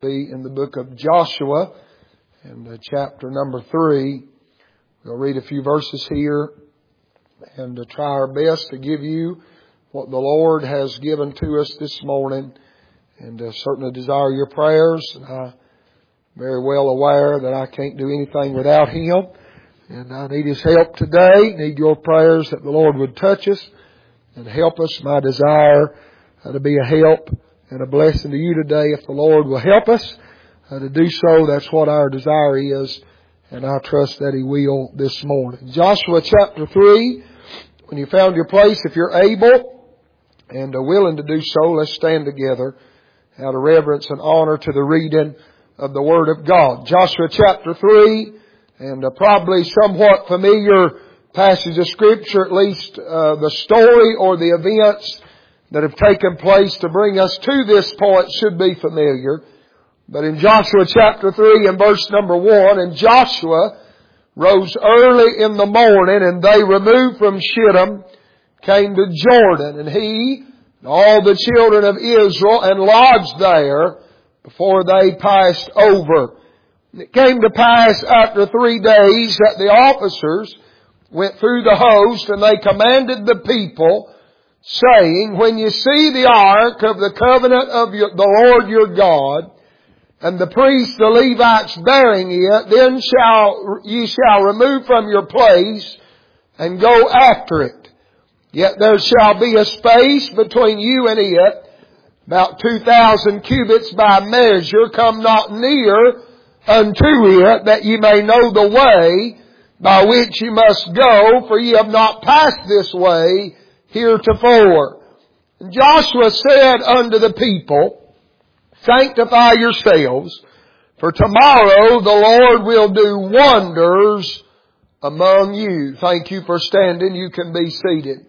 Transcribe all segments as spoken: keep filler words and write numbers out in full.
Be in the book of Joshua and uh, chapter number three. We'll read a few verses here and uh, try our best to give you what the Lord has given to us this morning, and uh, certainly desire your prayers. And I'm very well aware that I can't do anything without Him, and I need His help today. Need your prayers that the Lord would touch us and help us. My desire uh, to be a help and a blessing to you today. If the Lord will help us uh, to do so, that's what our desire is, and I trust that He will this morning. Joshua chapter three, when you found your place, if you're able and are willing to do so, let's stand together out of reverence and honor to the reading of the Word of God. Joshua chapter three, and uh, probably somewhat familiar passage of Scripture, at least uh, the story or the events that have taken place to bring us to this point should be familiar. But in Joshua chapter three and verse number one, and Joshua rose early in the morning, and they removed from Shittim, came to Jordan, and he and all the children of Israel, and lodged there before they passed over. And it came to pass after three days that the officers went through the host, and they commanded the people, saying, when you see the ark of the covenant of your, the Lord your God, and the priests, the Levites, bearing it, then shall ye shall remove from your place and go after it. Yet there shall be a space between you and it, about two thousand cubits by measure. Come not near unto it, that ye may know the way by which ye must go, for ye have not passed this way heretofore. And Joshua said unto the people, sanctify yourselves, for tomorrow the Lord will do wonders among you. Thank you for standing. You can be seated.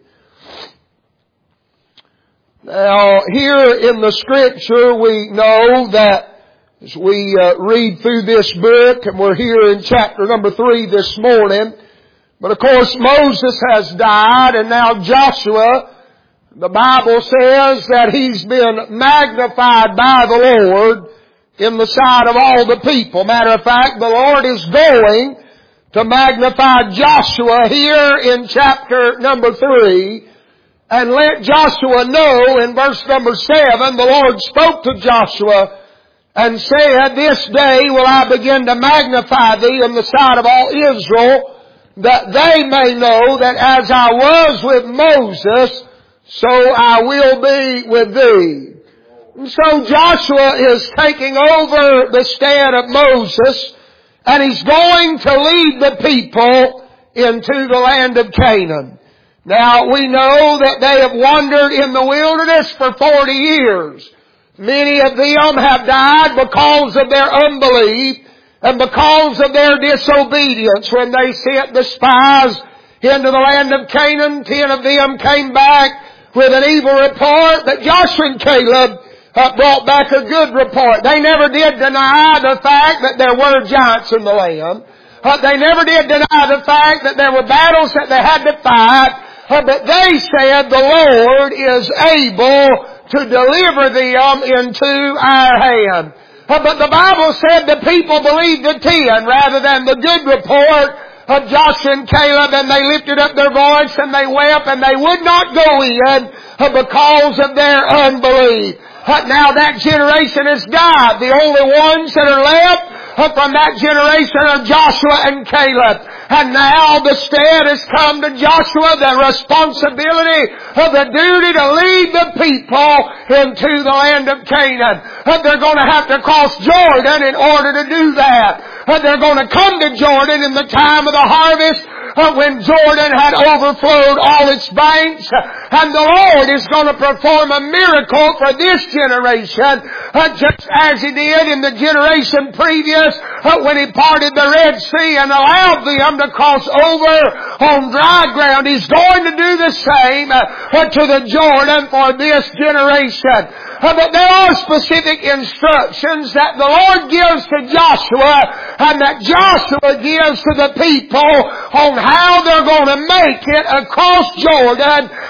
Now, here in the Scripture, we know that as we uh, read through this book, and we're here in chapter number three this morning, but of course Moses has died, and now Joshua, the Bible says that he's been magnified by the Lord in the sight of all the people. Matter of fact, the Lord is going to magnify Joshua here in chapter number three, and let Joshua know in verse number seven, the Lord spoke to Joshua and said, this day will I begin to magnify thee in the sight of all Israel, that they may know that as I was with Moses, so I will be with thee. And so Joshua is taking over the stand of Moses, and he's going to lead the people into the land of Canaan. Now we know that they have wandered in the wilderness for forty years. Many of them have died because of their unbelief and because of their disobedience. When they sent the spies into the land of Canaan, ten of them came back with an evil report, but Joshua and Caleb uh, brought back a good report. They never did deny the fact that there were giants in the land. Uh, they never did deny the fact that there were battles that they had to fight. Uh, but they said the Lord is able to deliver them into our hand. Uh, but the Bible said the people believed the ten rather than the good report of Joshua and Caleb, and they lifted up their voice and they wept, and they would not go in uh, because of their unbelief. Uh, now that generation has died. The only ones that are left uh, from that generation are Joshua and Caleb. And now the stead has come to Joshua, the responsibility of the duty to lead the people into the land of Canaan. Uh, they're going to have to cross Jordan in order to do that. Uh, they're going to come to Jordan in the time of the harvest, Uh, when Jordan had overflowed all its banks, uh, and the Lord is going to perform a miracle for this generation, uh, just as He did in the generation previous, uh, when He parted the Red Sea and allowed them to cross over on dry ground. He's going to do the same uh, uh, to the Jordan for this generation. Uh, but there are specific instructions that the Lord gives to Joshua and that Joshua gives to the people on how they're going to make it across Jordan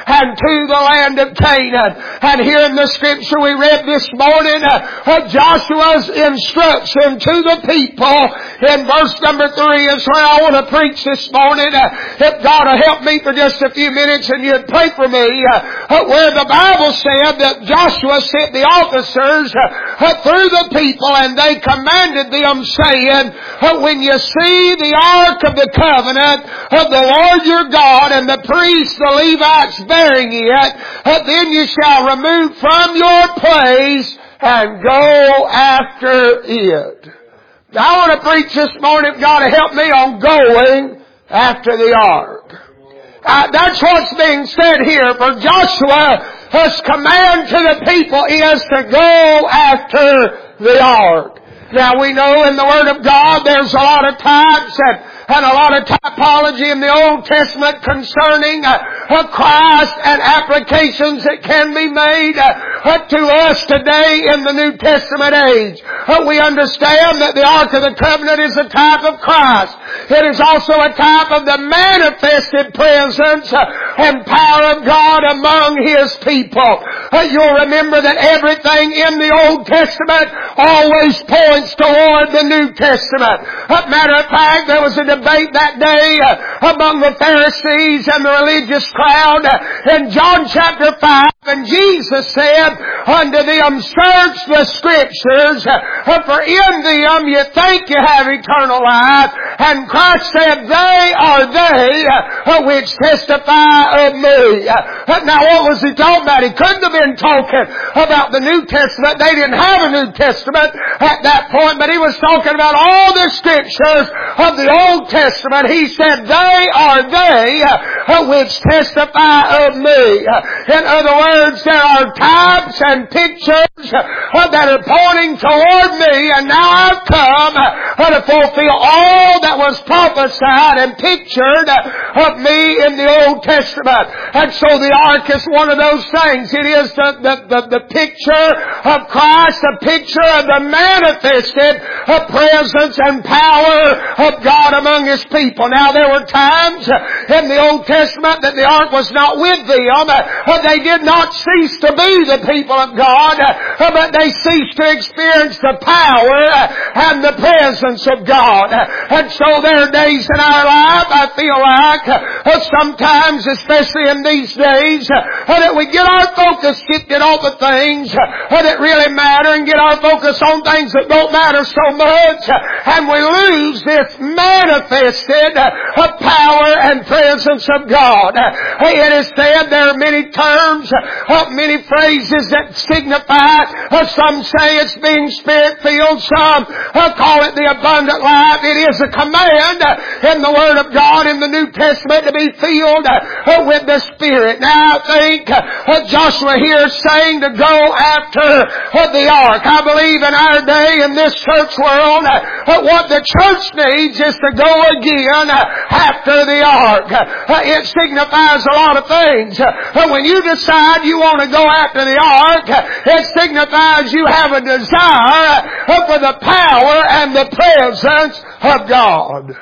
and to the land of Canaan. And here in the scripture we read this morning uh, Joshua's instruction to the people in verse number three is where I want to preach this morning. Uh, if God will help me for just a few minutes and you'd pray for me, uh, where the Bible said that Joshua sent the officers uh, through the people, and they commanded them, saying, uh, when you see the ark of the covenant of the Lord your God and the priests, the Levites, bearing it, uh, then you shall remove from your place and go after it. Now, I want to preach this morning, God to help me on going after the ark. Uh, that's what's being said here. For Joshua, his command to the people is to go after the ark. Now we know in the Word of God there's a lot of types and and a lot of typology in the Old Testament concerning uh, Christ and applications that can be made uh, to us today in the New Testament age. Uh, we understand that the Ark of the Covenant is a type of Christ. It is also a type of the manifested presence uh, and power of God among His people. Uh, you'll remember that everything in the Old Testament always points toward the New Testament. Uh, matter of fact, there was a debate that day uh, among the Pharisees and the religious crowd uh, in John chapter five, and Jesus said unto them, search the Scriptures, uh, for in them you think you have eternal life. And Christ said, they are they uh, which testify of me. Uh, now what was he talking about? He couldn't have been talking about the New Testament. They didn't have a New Testament at that point, but he was talking about all the Scriptures of the Old Testament. He said, they are they uh, which testify of me. Uh, in other words, there are types and pictures uh, that are pointing toward me, and now I've come uh, to fulfill all that was prophesied and pictured uh, of me in the Old Testament. And so the ark is one of those things. It is the, the, the, the picture of Christ, the picture of the manifested uh, presence and power of God among His people. Now there were times in the Old Testament that the ark was not with them. They did not cease to be the people of God, but they ceased to experience the power and the presence of God. And so there are days in our life, I feel like, sometimes, especially in these days, that we get our focus shifted off of things that really matter and get our focus on things that don't matter so much, and we lose this manifested power and presence of God. It is said there are many terms, many phrases that signify, some say it's being Spirit-filled, some call it the abundant life. It is a command in the Word of God in the New Testament to be filled with the Spirit. Now I think Joshua here is saying to go after the ark. I believe in our day, in this church world, what the church needs is to go again after the ark. It signifies a lot of things. When you decide you want to go after the ark, it signifies you have a desire for the power and the presence of God.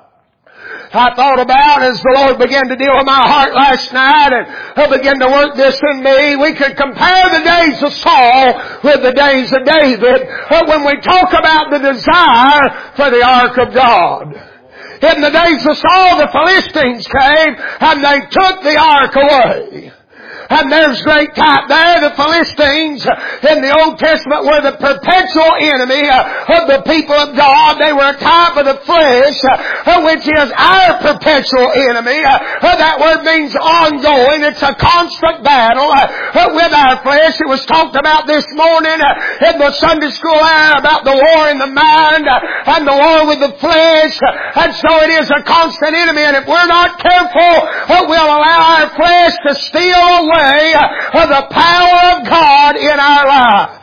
I thought about as the Lord began to deal with my heart last night and He began to work this in me. We could compare the days of Saul with the days of David when we talk about the desire for the ark of God. In the days of Saul, the Philistines came and they took the ark away. And there's great type there. The Philistines in the Old Testament were the perpetual enemy of the people of God. They were a type of the flesh, which is our perpetual enemy. That word means ongoing. It's a constant battle with our flesh. It was talked about this morning in the Sunday school hour about the war in the mind and the war with the flesh. And so it is a constant enemy. And if we're not careful, we'll allow our flesh to steal away of the power of God in our life.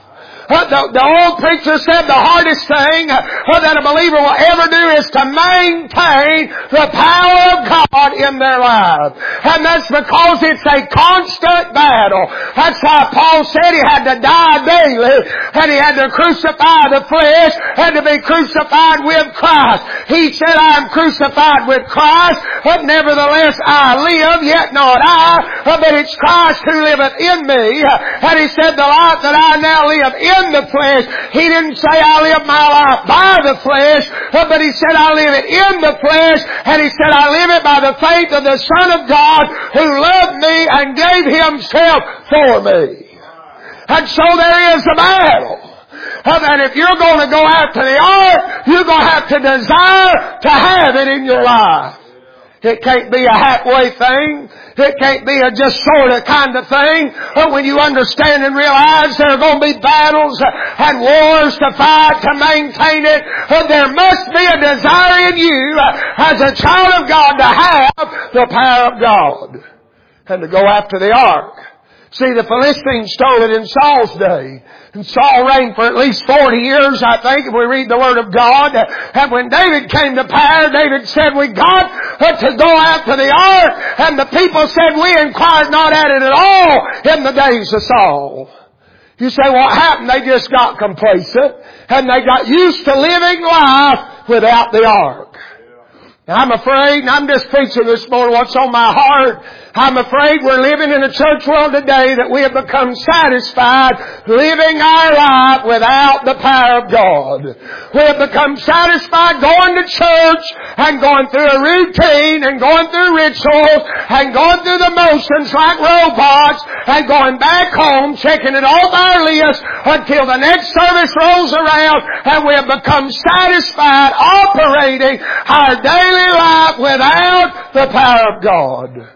Uh, the, the old preacher said the hardest thing uh, that a believer will ever do is to maintain the power of God in their life. And that's because it's a constant battle. That's why Paul said he had to die daily, and he had to crucify the flesh, and to be crucified with Christ. He said, I am crucified with Christ, but nevertheless I live, yet not I, but it's Christ who liveth in me. And he said, the life that I now live in the flesh, he didn't say I live my life by the flesh, but he said I live it in the flesh, and he said I live it by the faith of the Son of God who loved me and gave himself for me. And so there is a battle. And if you're going to go after the ark, you're going to have to desire to have it in your life. It can't be a halfway thing. It can't be a just sort of kind of thing. But when you understand and realize there are going to be battles and wars to fight to maintain it, there must be a desire in you as a child of God to have the power of God and to go after the ark. See, the Philistines stole it in Saul's day. And Saul reigned for at least forty years, I think, if we read the Word of God. And when David came to power, David said, we got to go after the ark. And the people said, we inquired not at it at all in the days of Saul. You say, what happened? They just got complacent. And they got used to living life without the ark. And I'm afraid, and I'm just preaching this morning what's on my heart, I'm afraid we're living in a church world today that we have become satisfied living our life without the power of God. We have become satisfied going to church and going through a routine and going through rituals and going through the motions like robots and going back home, checking it off our list until the next service rolls around, and we have become satisfied operating our daily life without the power of God.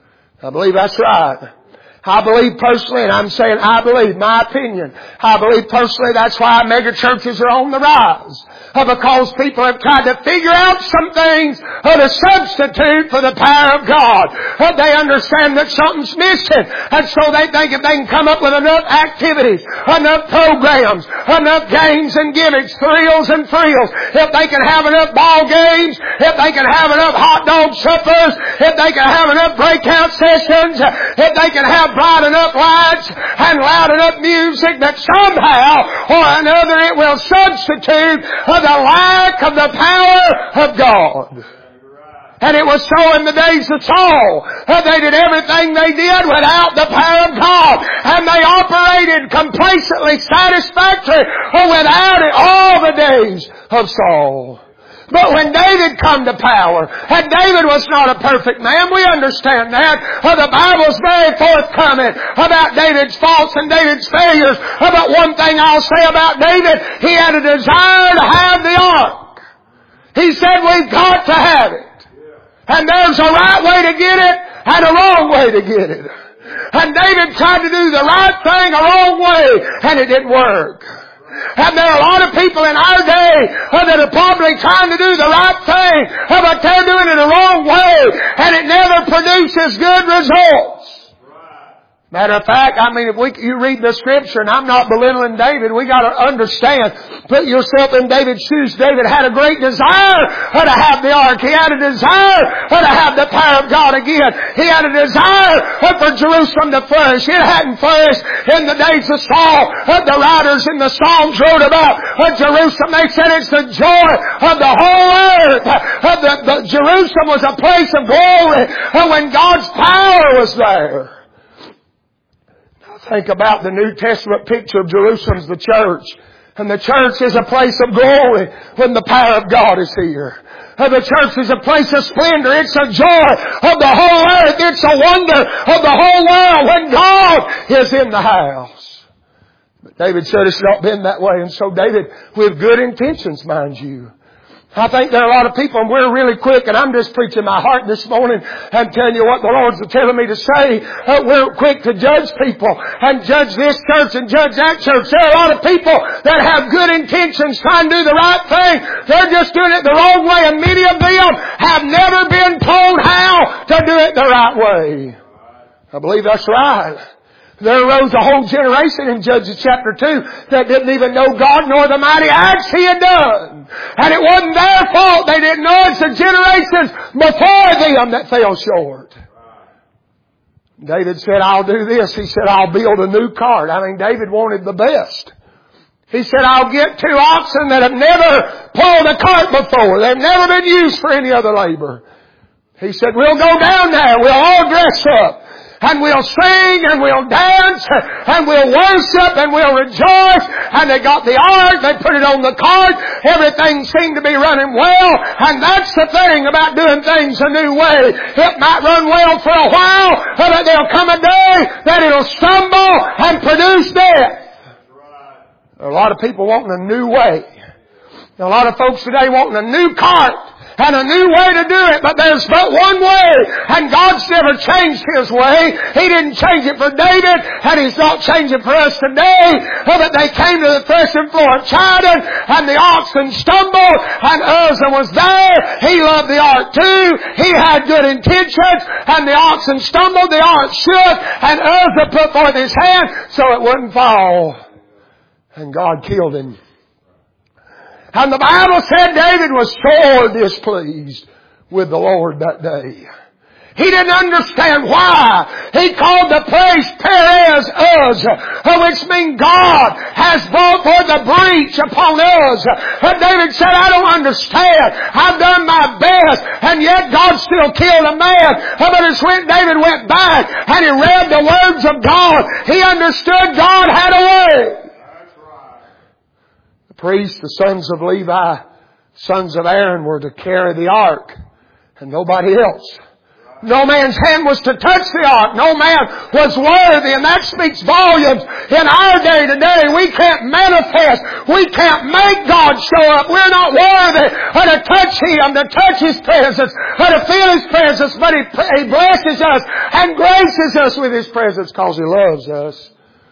I believe that's right. I believe personally, and I'm saying I believe, my opinion, I believe personally that's why mega churches are on the rise. Because people have tried to figure out some things to substitute for the power of God. They understand that something's missing. And so they think if they can come up with enough activities, enough programs, enough games and gimmicks, thrills and frills, if they can have enough ball games, if they can have enough hot dog suppers, if they can have enough breakout sessions, if they can have bright enough lights and loud enough music, that somehow or another it will substitute the lack of the power of God. And it was so in the days of Saul. They did everything they did without the power of God. And they operated complacently satisfactory without it all the days of Saul. But when David come to power, and David was not a perfect man, we understand that. The Bible's very forthcoming about David's faults and David's failures. But one thing I'll say about David, he had a desire to have the ark. He said, we've got to have it. And there's a right way to get it and a wrong way to get it. And David tried to do the right thing a wrong way, and it didn't work. And there are a lot of people in our day uh, that are probably trying to do the right thing, uh, but they're doing it the wrong way, and it never produces good results. Matter of fact, I mean, if we, you read the Scripture, and I'm not belittling David, we got to understand, put yourself in David's shoes. David had a great desire to have the ark. He had a desire to have the power of God again. He had a desire for Jerusalem to flourish. It hadn't flourished in the days of Saul. The writers in the Psalms wrote about Jerusalem. They said it's the joy of the whole earth. The, the, Jerusalem was a place of glory when God's power was there. Think about the New Testament picture of Jerusalem as the church. And the church is a place of glory when the power of God is here. And the church is a place of splendor. It's a joy of the whole earth. It's a wonder of the whole world when God is in the house. But David said it's not been that way. And so David, with good intentions, mind you, I think there are a lot of people, and we're really quick, and I'm just preaching my heart this morning and telling you what the Lord's telling me to say. Uh, we're quick to judge people and judge this church and judge that church. There are a lot of people that have good intentions trying to do the right thing. They're just doing it the wrong way, and many of them have never been told how to do it the right way. I believe that's right. There arose a whole generation in Judges chapter two that didn't even know God nor the mighty acts He had done. And it wasn't their fault. They didn't know. It's the generations before them that fell short. David said, I'll do this. He said, I'll build a new cart. I mean, David wanted the best. He said, I'll get two oxen that have never pulled a cart before. They've never been used for any other labor. He said, we'll go down there. We'll all dress up. And we'll sing and we'll dance and we'll worship and we'll rejoice. And they got the ark. They put it on the cart. Everything seemed to be running well. And that's the thing about doing things a new way. It might run well for a while, but there'll come a day that it'll stumble and produce death. There are a lot of people wanting a new way. There are a lot of folks today wanting a new cart and a new way to do it, but there's but one way, and God's never changed His way. He didn't change it for David, and He's not changing for us today. But they came to the threshing floor of Chidon, and the oxen stumbled, and Uzzah was there. He loved the ark too. He had good intentions, and the oxen stumbled, the ark shook, and Uzzah put forth his hand so it wouldn't fall. And God killed him. And the Bible said David was sore displeased with the Lord that day. He didn't understand why. He called the place Perez Uzzah, which means God has brought forth a breach upon Uzzah. But David said, I don't understand. I've done my best, and yet God still killed a man. But as when David went back and he read the words of God, he understood God had a way. The priests, the sons of Levi, sons of Aaron, were to carry the ark, and nobody else. No man's hand was to touch the ark. No man was worthy, and that speaks volumes. In our day today, we can't manifest. We can't make God show up. We're not worthy to touch Him, to touch His presence, or to feel His presence, but He, he blesses us and graces us with His presence because He loves us.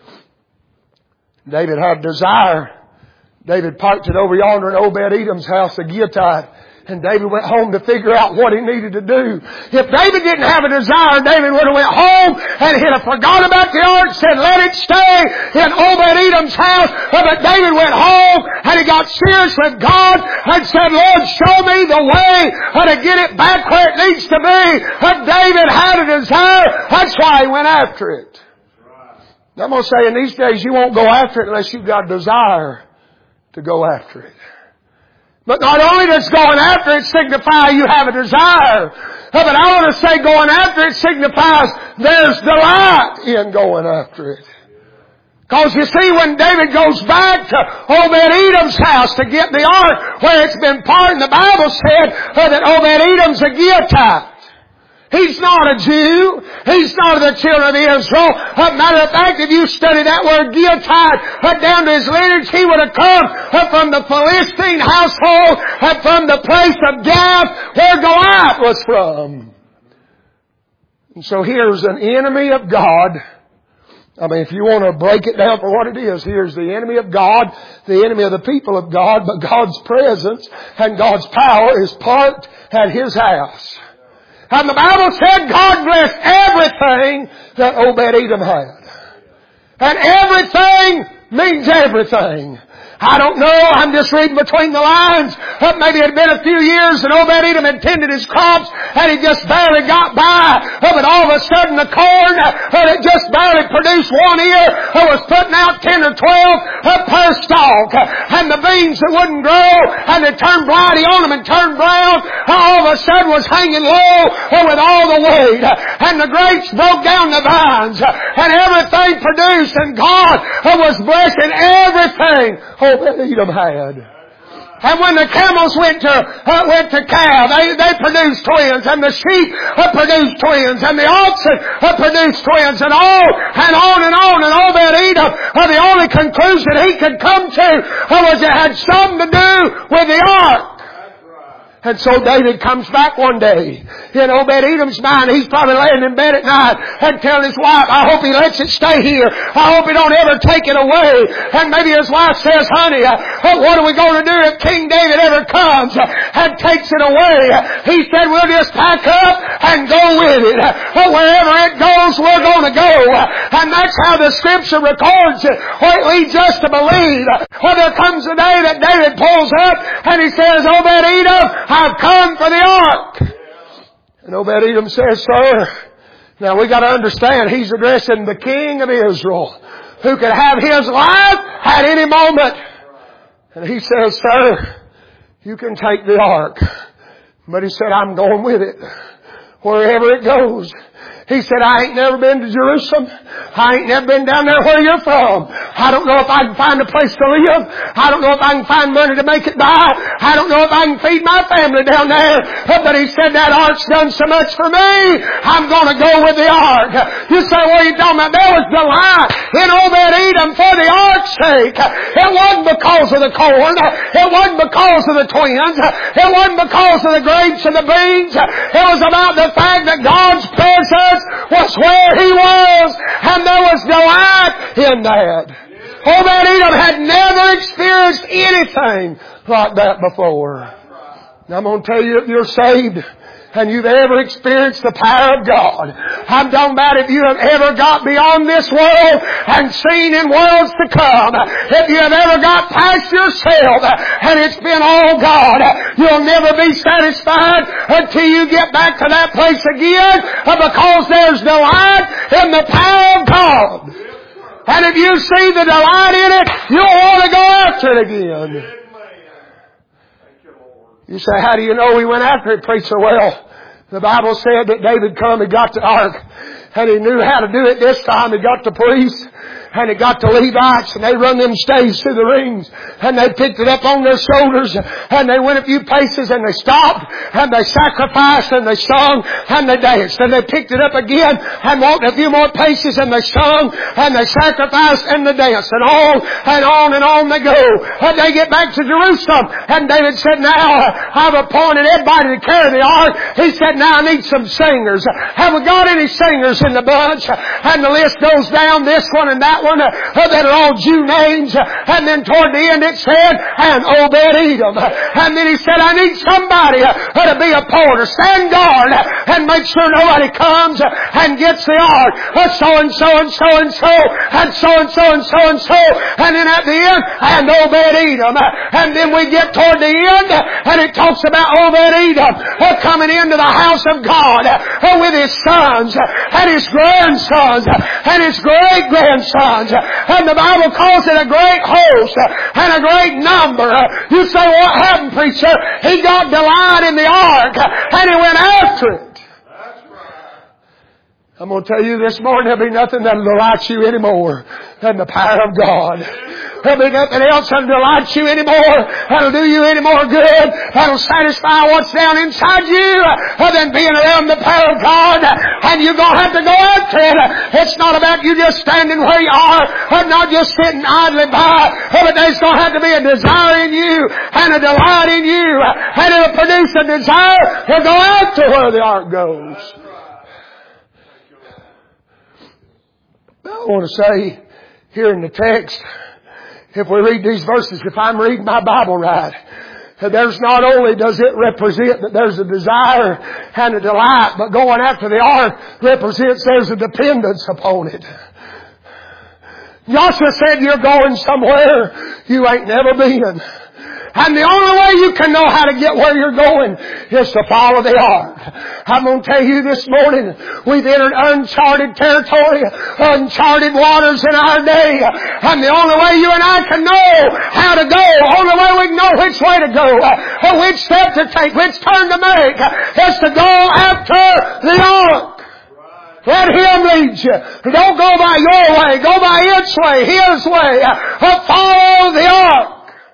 David had desire. David parked it over yonder in Obed-Edom's house, the Gittite. And David went home to figure out what he needed to do. If David didn't have a desire, David would have went home and he'd have forgot about the ark, said, let it stay in Obed-Edom's house. But David went home and he got serious with God and said, Lord, show me the way how to get it back where it needs to be. But David had a desire. That's why he went after it. I'm going to say in these days, you won't go after it unless you've got a desire to go after it. But not only does going after it signify you have a desire, but I want to say going after it signifies there's delight in going after it. Because you see, when David goes back to Obed-Edom's house to get the ark where it's been parked, the Bible said that Obed-Edom's a Gittite. He's not a Jew. He's not of the children of Israel. As a matter of fact, if you study that word Gittite down to his lineage, he would have come from the Philistine household, from the place of Gath, where Goliath was from. And so here's an enemy of God. I mean, if you want to break it down for what it is, here's the enemy of God, the enemy of the people of God, but God's presence and God's power is parked at His house. And the Bible said God blessed everything that Obed-Edom had. And everything means everything. I don't know. I'm just reading between the lines. Uh, maybe it had been a few years and Obed-Edom had tended his crops and he just barely got by. Uh, but all of a sudden the corn uh, it just barely produced one ear uh, was putting out ten or twelve uh, per stalk. Uh, and the beans that wouldn't grow and they turned blighty on them and turned brown uh, all of a sudden was hanging low uh, with all the weight. Uh, and the grapes broke down the vines uh, and everything produced, and God uh, was blessing everything Obed-Edom had. And when the camels went to uh, went to calve, they, they produced twins, and the sheep uh, produced twins, and the oxen uh, produced twins, and all and on and on. And Obed-Edom, uh, the only conclusion he could come to uh, was it had something to do with the ark. And so David comes back one day. In Obed-Edom's mind, he's probably laying in bed at night and telling his wife, I hope he lets it stay here. I hope he don't ever take it away. And maybe his wife says, honey, uh, what are we going to do if King David ever comes and takes it away? He said, we'll just pack up and go with it. But wherever it goes, we're going to go. And that's how the Scripture records it. Or it leads us to believe. Well, there comes a day that David pulls up and he says, Obed-Edom, I've come for the ark. And Obed-Edom says, sir, now we got to understand he's addressing the king of Israel who could have his life at any moment. And he says, sir, you can take the ark. But he said, I'm going with it wherever it goes. He said, I ain't never been to Jerusalem. I ain't never been down there where you're from. I don't know if I can find a place to live. I don't know if I can find money to make it by. I don't know if I can feed my family down there. But he said, that ark's done so much for me. I'm going to go with the ark. You say, what are you talking about? There was delight in Obed-Edom for the ark's sake. It wasn't because of the corn. It wasn't because of the twins. It wasn't because of the grapes and the beans. It was about the fact that God's presence was where he was, and there was delight in that. Obed-Edom had never experienced anything like that before. Now I'm going to tell you, if you're saved and you've ever experienced the power of God, I'm talking about if you have ever got beyond this world and seen in worlds to come, if you have ever got past yourself and it's been all God, you'll never be satisfied until you get back to that place again, because there's delight in the power of God. And if you see the delight in it, you'll want to go after it again. You say, how do you know we went after it, preacher? Well, the Bible said that David come and got the ark, and he knew how to do it this time. He got the priests, and he got the Levites, and they run them staves through the rings, and they picked it up on their shoulders, and they went a few paces, and they stopped, and they sacrificed, and they sung, and they danced, and they picked it up again, and walked a few more paces, and they sung, and they sacrificed, and they danced, and on, and on, and on they go. And they get back to Jerusalem, and David said, now, I've appointed everybody to carry the ark. He said, now I need some singers. Have we got any singers in the bunch? And the list goes down, this one and that one, uh, that are all Jew names. And then toward the end it said, and Obed-Edom. And then he said, I need somebody uh, to be a porter, stand guard, and make sure nobody comes and gets the ark. Uh, so and so and so and so, and so and so and so and so. And then at the end, and Obed-Edom. And then we get toward the end, and it talks about Obed-Edom uh, coming into the house of God uh, with his sons, and his grandsons, and his great-grandsons. And the Bible calls it a great host and a great number. You say, what happened, preacher? He got delight in the ark and he went after it. I'm going to tell you this morning, there'll be nothing that'll delight you anymore than the power of God. There'll be nothing else that'll delight you anymore, that'll do you any more good, that'll satisfy what's down inside you, than being around the power of God. And you're going to have to go after it. It's not about you just standing where you are, or not just sitting idly by, but there's going to have to be a desire in you, and a delight in you, and it'll produce a desire to go after where the ark goes. I want to say here in the text, if we read these verses, if I'm reading my Bible right, there's not only does it represent that there's a desire and a delight, but going after the ark represents there's a dependence upon it. Joshua said, you're going somewhere you ain't never been. And the only way you can know how to get where you're going is to follow the ark. I'm going to tell you this morning, we've entered uncharted territory, uncharted waters in our day. And the only way you and I can know how to go, the only way we can know which way to go, or which step to take, which turn to make, is to go after the ark. Let Him lead you. Don't go by your way. Go by its way, His way. Follow the ark.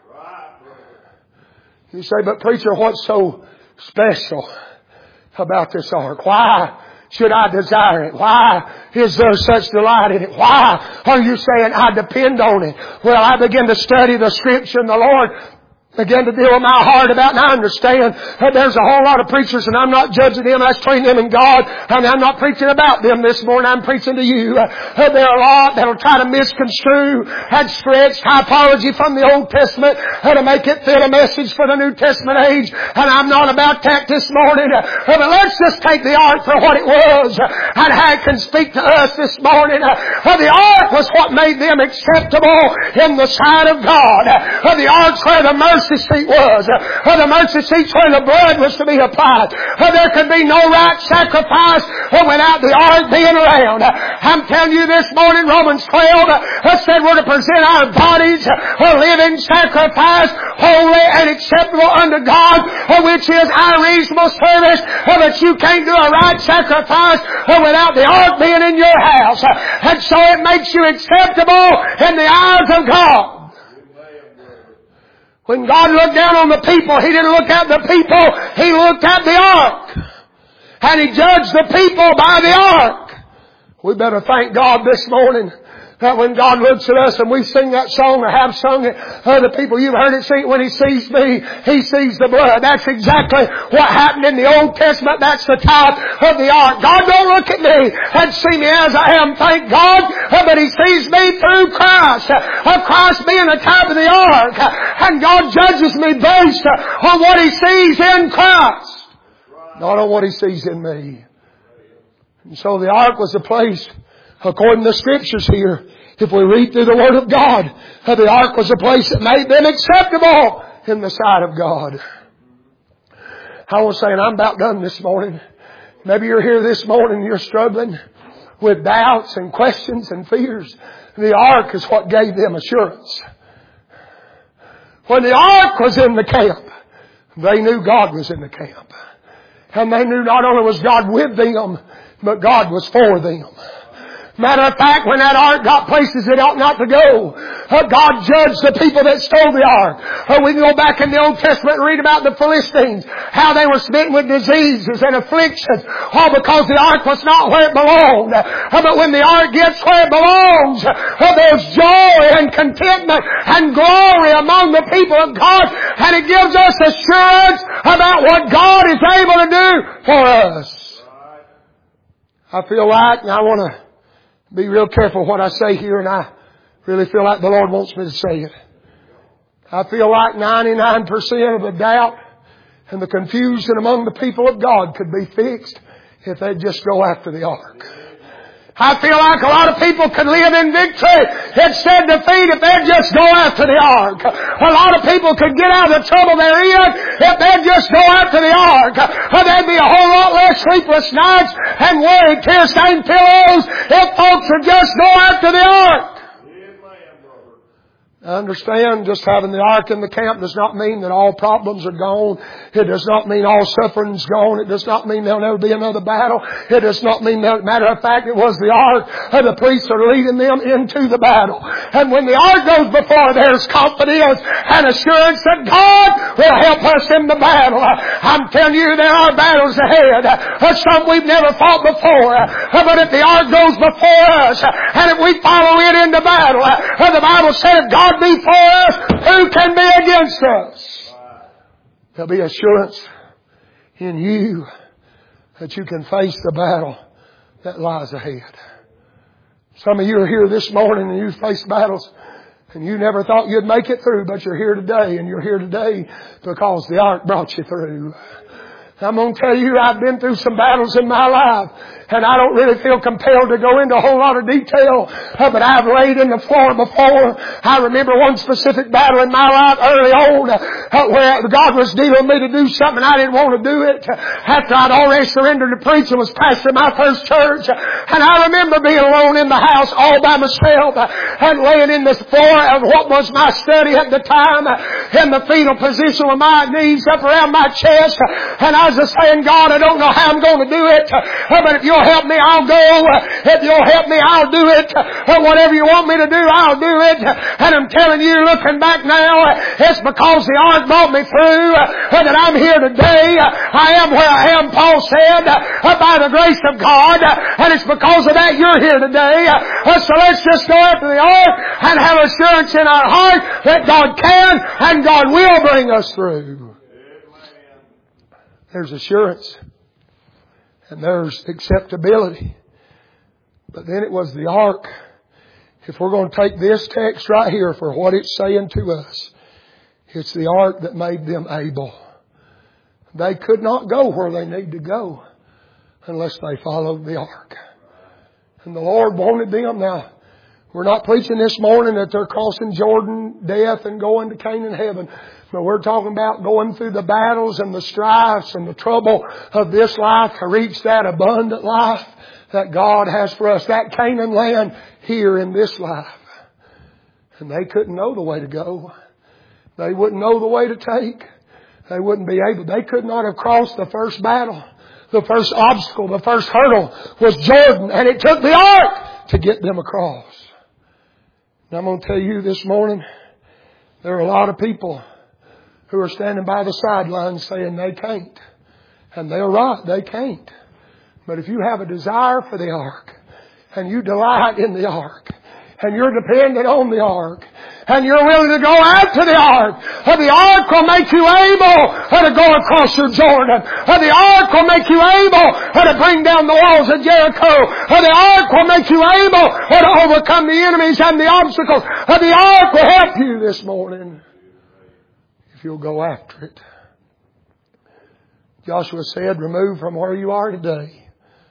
You say, but preacher, what's so special about this ark? Why should I desire it? Why is there such delight in it? Why are you saying I depend on it? Well, I begin to study the Scripture, and the Lord Began to deal with my heart about, and I understand that there's a whole lot of preachers, and I'm not judging them. That's between them and God. And I'm not preaching about them this morning. I'm preaching to you. Uh, there are a lot that'll try to misconstrue and stretch typology from the Old Testament uh, to make it fit a message for the New Testament age. And I'm not about that this morning. Uh, but let's just take the ark for what it was uh, and how it can speak to us this morning. Uh, uh, the ark was what made them acceptable in the sight of God. Uh, the ark's where the mercy mercy seat was. Uh, the mercy seat's where the blood was to be applied. Uh, there could be no right sacrifice uh, without the ark being around. Uh, I'm telling you this morning, Romans twelve uh, said we're to present our bodies a living sacrifice, holy and acceptable unto God, uh, which is our reasonable service. Uh, but you can't do a right sacrifice uh, without the ark being in your house. Uh, and so it makes you acceptable in the eyes of God. When God looked down on the people, He didn't look at the people, He looked at the ark. And He judged the people by the ark. We better thank God this morning that when God looks at us and we sing that song or have sung it, other people, you've heard it sing, when He sees me, He sees the blood. That's exactly what happened in the Old Testament. That's the type of the ark. God don't look at me and see me as I am, thank God, but He sees me through Christ. Of Christ being the type of the ark. And God judges me based on what He sees in Christ, not on what He sees in me. And so the ark was a place, according to the Scriptures here, if we read through the Word of God, the ark was a place that made them acceptable in the sight of God. I was saying, I'm about done this morning. Maybe you're here this morning and you're struggling with doubts and questions and fears. The ark is what gave them assurance. When the ark was in the camp, they knew God was in the camp. And they knew not only was God with them, but God was for them. Matter of fact, when that ark got places it ought not to go, uh, God judged the people that stole the ark. Uh, we can go back in the Old Testament and read about the Philistines, how they were smitten with diseases and afflictions, all because the ark was not where it belonged. Uh, but when the ark gets where it belongs, uh, there's joy and contentment and glory among the people of God, and it gives us assurance about what God is able to do for us. I feel like, and I want to be real careful what I say here, and I really feel like the Lord wants me to say it. I feel like ninety-nine percent of the doubt and the confusion among the people of God could be fixed if they'd just go after the ark. I feel like a lot of people could live in victory instead of defeat if they'd just go after the ark. A lot of people could get out of the trouble they're in if they'd just go after the ark. There'd be a whole lot less sleepless nights and worried, tear-stained pillows if folks would just go after the ark. I understand just having the ark in the camp does not mean that all problems are gone. It does not mean all suffering's gone. It does not mean there'll never be another battle. It does not mean that, matter of fact, it was the ark and the priests are leading them into the battle. And when the ark goes before, there's confidence and assurance that God will help us in the battle. I'm telling you, there are battles ahead. Some we've never fought before. But if the ark goes before us and if we follow it into battle, the Bible says God be for us, who can be against us? There'll be assurance in you that you can face the battle that lies ahead. Some of you are here this morning and you face battles and you never thought you'd make it through, but you're here today, and you're here today because the ark brought you through. I'm going to tell you, I've been through some battles in my life, and I don't really feel compelled to go into a whole lot of detail, uh, but I've laid in the floor before. I remember one specific battle in my life early on uh, where God was dealing with me to do something I didn't want to do it. After I'd already surrendered to preach and was pastoring my first church, and I remember being alone in the house all by myself uh, and laying in the floor of what was my study at the time uh, in the fetal position with my knees up around my chest, uh, and I was just saying, God, I don't know how I'm going to do it, uh, but if you'll you'll help me, I'll go. If you'll help me, I'll do it. Whatever you want me to do, I'll do it. And I'm telling you, looking back now, it's because the ark brought me through that I'm here today. I am where I am, Paul said, by the grace of God. And it's because of that you're here today. So let's just go after the ark and have assurance in our heart that God can and God will bring us through. There's assurance. And there's acceptability. But then it was the ark. If we're going to take this text right here for what it's saying to us, it's the ark that made them able. They could not go where they need to go unless they followed the ark. And the Lord wanted them. Now, we're not preaching this morning that they're crossing Jordan, death, and going to Canaan heaven. But we're talking about going through the battles and the strifes and the trouble of this life to reach that abundant life that God has for us. That Canaan land here in this life. And they couldn't know the way to go. They wouldn't know the way to take. They wouldn't be able. They could not have crossed the first battle. The first obstacle, the first hurdle was Jordan. And it took the ark to get them across. And I'm going to tell you this morning, there are a lot of people who are standing by the sidelines saying they can't. And they're right, they can't. But if you have a desire for the ark, and you delight in the ark, and you're dependent on the ark, and you're willing to go after the ark, the ark will make you able to go across your Jordan. The ark will make you able to bring down the walls of Jericho. The ark will make you able to overcome the enemies and the obstacles. The ark will help you this morning if you'll go after it. Joshua said, remove from where you are today.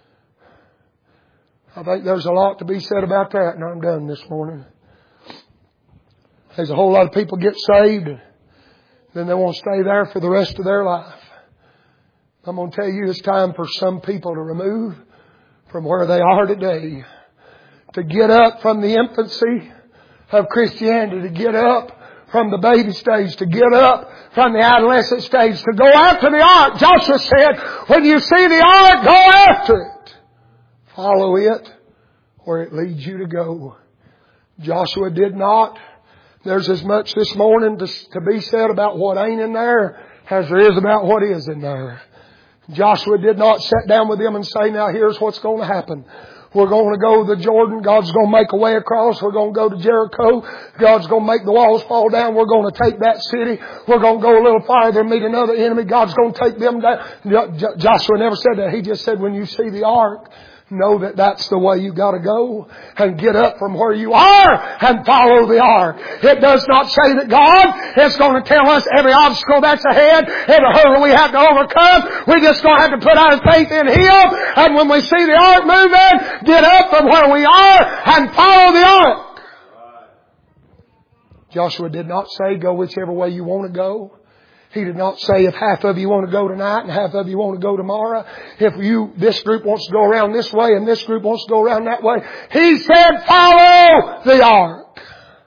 I think there's a lot to be said about that, and I'm done this morning. There's a whole lot of people get saved, then they won't stay there for the rest of their life. I'm going to tell you it's time for some people to remove from where they are today. To get up from the infancy of Christianity, to get up from the baby stage, to get up from the adolescent stage, to go after the ark. Joshua said, when you see the ark, go after it. Follow it where it leads you to go. Joshua did not. There's as much this morning to, to be said about what ain't in there as there is about what is in there. Joshua did not sit down with them and say, now here's what's going to happen. We're going to go to the Jordan. God's going to make a way across. We're going to go to Jericho. God's going to make the walls fall down. We're going to take that city. We're going to go a little farther and meet another enemy. God's going to take them down. Joshua never said that. He just said, when you see the ark, know that that's the way you got to go, and get up from where you are and follow the ark. It does not say that God is going to tell us every obstacle that's ahead, every hurdle we have to overcome. We're just going to have to put our faith in Him. And when we see the ark moving, get up from where we are and follow the ark. Joshua did not say go whichever way you want to go. He did not say if half of you want to go tonight and half of you want to go tomorrow. If you, this group wants to go around this way and this group wants to go around that way. He said follow the ark.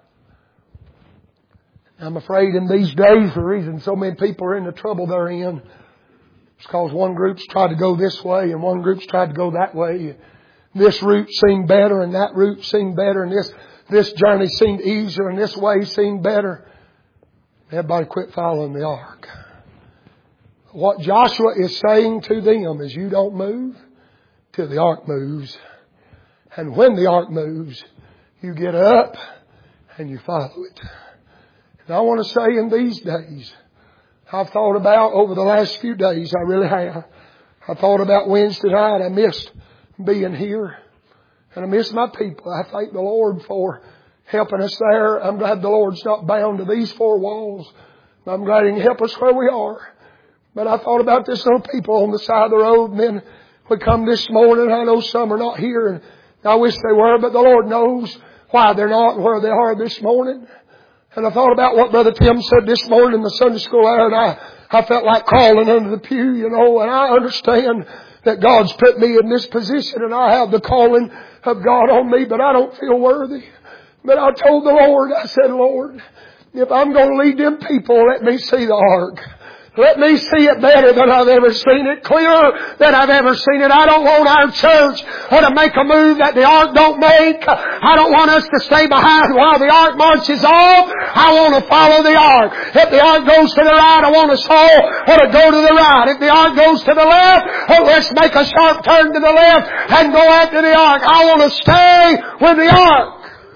I'm afraid in these days the reason so many people are in the trouble they're in is because one group's tried to go this way and one group's tried to go that way. This route seemed better and that route seemed better and this, this journey seemed easier and this way seemed better. Everybody quit following the ark. What Joshua is saying to them is you don't move till the ark moves. And when the ark moves, you get up and you follow it. And I want to say in these days, I've thought about over the last few days, I really have. I thought about Wednesday night. I missed being here. And I missed my people. I thank the Lord for helping us there. I'm glad the Lord's not bound to these four walls. I'm glad He can help us where we are. But I thought about this little people on the side of the road, and then we come this morning. I know some are not here, and I wish they were, but the Lord knows why they're not and where they are this morning. And I thought about what Brother Tim said this morning in the Sunday school hour, and I, I felt like crawling under the pew, you know, and I understand that God's put me in this position, and I have the calling of God on me, but I don't feel worthy. But I told the Lord, I said, Lord, if I'm going to lead them people, let me see the ark. Let me see it better than I've ever seen it, clearer than I've ever seen it. I don't want our church to make a move that the ark don't make. I don't want us to stay behind while the ark marches off. I want to follow the ark. If the ark goes to the right, I want us all to go to the right. If the ark goes to the left, let's make a sharp turn to the left and go after the ark. I want to stay with the ark.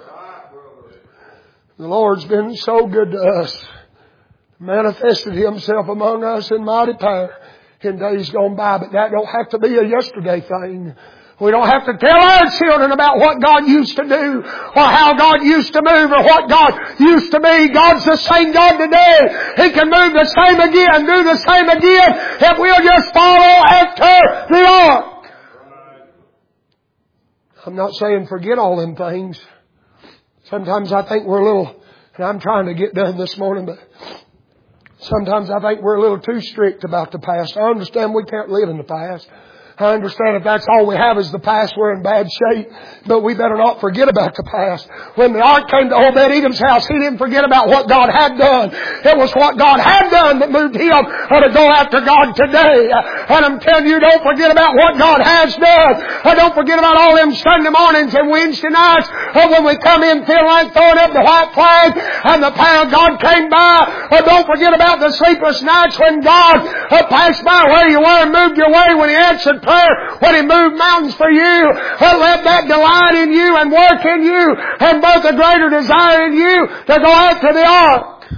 The Lord's been so good to us. Manifested Himself among us in mighty power in days gone by. But that don't have to be a yesterday thing. We don't have to tell our children about what God used to do or how God used to move or what God used to be. God's the same God today. He can move the same again, do the same again if we'll just follow after the ark. I'm not saying forget all them things. Sometimes I think we're a little, and I'm trying to get done this morning, but sometimes I think we're a little too strict about the past. I understand we can't live in the past. I understand if that's all we have is the past, we're in bad shape. But we better not forget about the past. When the ark came to Obed-Edom's house, he didn't forget about what God had done. It was what God had done that moved him to go after God today. And I'm telling you, don't forget about what God has done. Don't forget about all them Sunday mornings and Wednesday nights when we come in feeling like throwing up the white flag and the power of God came by. Don't forget about the sleepless nights when God passed by where you were and moved your way when He answered prayer, when He moved mountains for you. Let that delight in you and work in you and both a greater desire in you to go after the ark.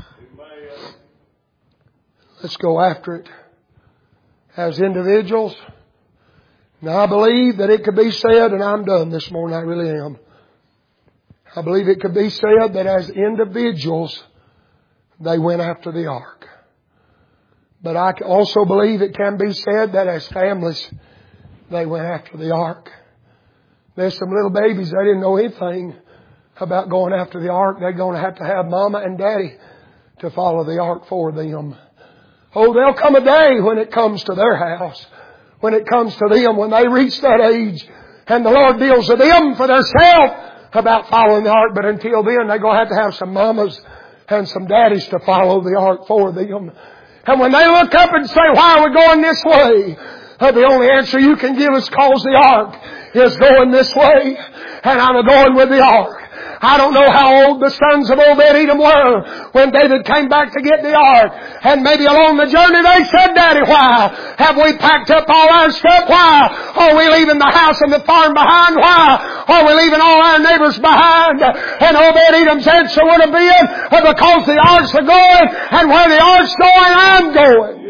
Let's go after it as individuals. Now I believe that it could be said, and I'm done this morning, I really am. I believe it could be said that as individuals, they went after the ark. But I also believe it can be said that as families, they went after the ark. There's some little babies, they didn't know anything about going after the ark. They're going to have to have mama and daddy to follow the ark for them. Oh, there'll come a day when it comes to their house, when it comes to them, when they reach that age, and the Lord deals with them for themselves about following the ark. But until then, they're going to have to have some mamas and some daddies to follow the ark for them. And when they look up and say, why are we going this way? Uh, the only answer you can give is cause the ark is going this way. And I'm going with the ark. I don't know how old the sons of Obed-Edom were when David came back to get the ark. And maybe along the journey they said, Daddy, why have we packed up all our stuff? Why are we leaving the house and the farm behind? Why are we leaving all our neighbors behind? And Obed-Edom's answer would have been, because the ark's are going, and where the ark's going, I'm going.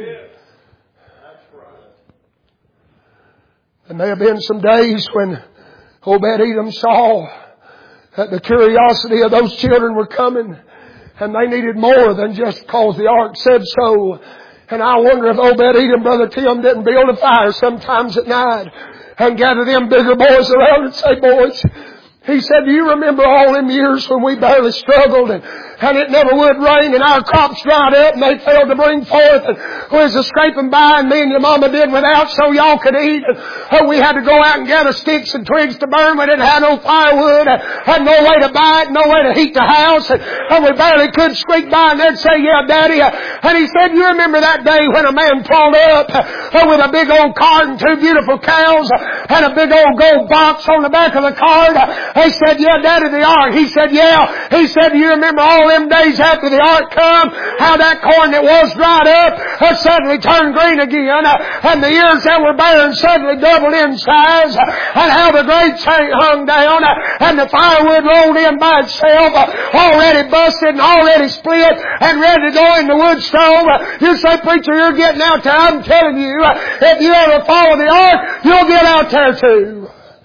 There may have been some days when Obed-Edom saw that the curiosity of those children were coming, and they needed more than just cause the ark said so. And I wonder if Obed-Edom, Brother Tim, didn't build a fire sometimes at night and gather them bigger boys around and say, boys, he said, do you remember all them years when we barely struggled and, and it never would rain and our crops dried up and they failed to bring forth and we was a scraping by and me and your mama did without so y'all could eat. And oh, we had to go out and gather sticks and twigs to burn. We didn't have no firewood, had no way to buy it, no way to heat the house. And, and we barely could squeak by and they'd say, yeah, Daddy. And he said, you remember that day when a man pulled up uh, with a big old cart and two beautiful cows and a big old gold box on the back of the cart? They said, yeah, Daddy, the ark. He said, yeah. He said, do you remember all them days after the ark come, how that corn that was dried up uh, suddenly turned green again, uh, and the ears that were barren suddenly doubled in size, uh, and how the grapes hung down, uh, and the firewood rolled in by itself, uh, already busted and already split, and ready to go in the wood stove. Uh, you say, preacher, you're getting out there. I'm telling you, uh, if you ever follow the ark, you'll get out there too.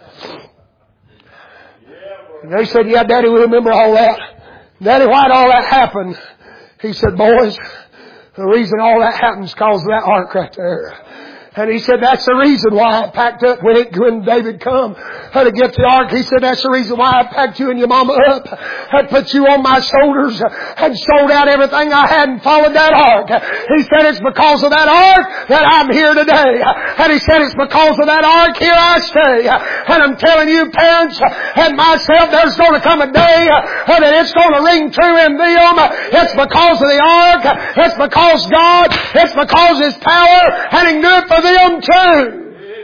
And they said, yeah, Daddy, we remember all that. Daddy, why'd all that happen? He said, boys, the reason all that happens is because of that ark right there. And he said, that's the reason why I packed up when it, when David come had to get the ark. He said, that's the reason why I packed you and your mama up, had put you on my shoulders, had sold out everything I had and followed that ark. He said, it's because of that ark that I'm here today. And he said, it's because of that ark here I stay. And I'm telling you, parents and myself, there's going to come a day that it's going to ring true in them. It's because of the ark. It's because God. It's because His power. And He can do it for them too.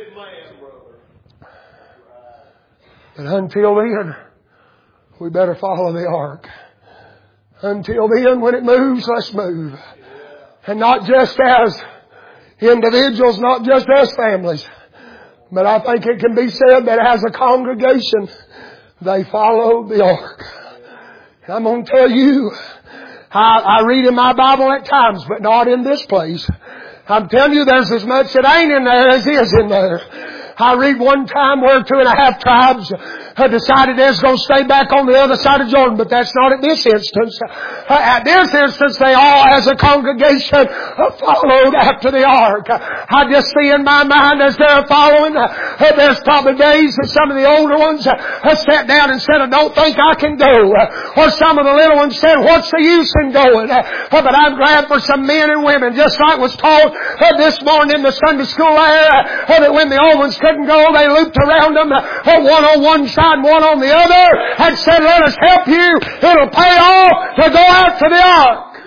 But until then, we better follow the ark. Until then, when it moves, let's move. And not just as individuals, not just as families. But I think it can be said that as a congregation, they followed the ark. And I'm going to tell you, I, I read in my Bible at times, but not in this place. I'm telling you, there's as much that ain't in there as is in there. I read one time where two and a half tribes had decided they was going to stay back on the other side of Jordan, but that's not at this instance. At this instance, they all, as a congregation, followed after the ark. I just see in my mind as they're following, there's probably days that some of the older ones have sat down and said, I don't think I can go. Or some of the little ones said, what's the use in going? But I'm glad for some men and women, just like was taught this morning in the Sunday school there, that when the old ones couldn't go, they looped around them, one on one side and one on the other, and said, let us help you. It'll pay off to go out to the ark.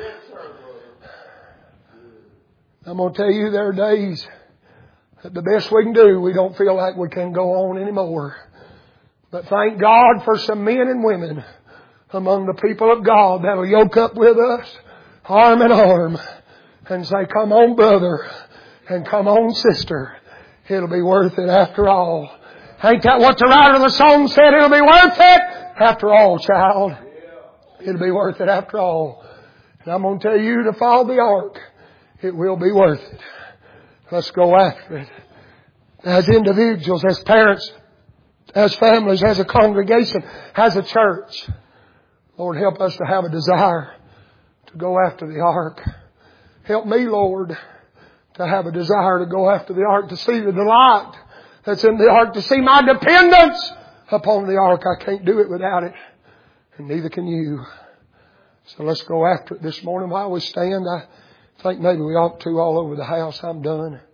I'm going to tell you, there are days that the best we can do, we don't feel like we can go on anymore. But thank God for some men and women among the people of God that'll yoke up with us, arm in arm, and say, come on, brother, and come on, sister. It'll be worth it after all. Ain't that what the writer of the song said? It'll be worth it after all, child. It'll be worth it after all. And I'm going to tell you to follow the ark. It will be worth it. Let's go after it. As individuals, as parents, as families, as a congregation, as a church. Lord, help us to have a desire to go after the ark. Help me, Lord, to have a desire to go after the ark, to see the delight that's in the ark, to see my dependence upon the ark. I can't do it without it, and neither can you. So let's go after it this morning. While we stand, I think maybe we ought to all over the house. I'm done.